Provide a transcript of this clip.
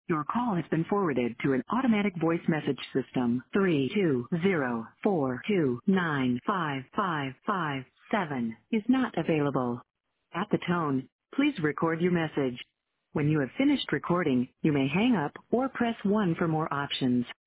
Your call has been forwarded to an automatic voice message system. 32042955557 is not available. At the tone, please record your message. When you have finished recording, you may hang up or press 1 for more options.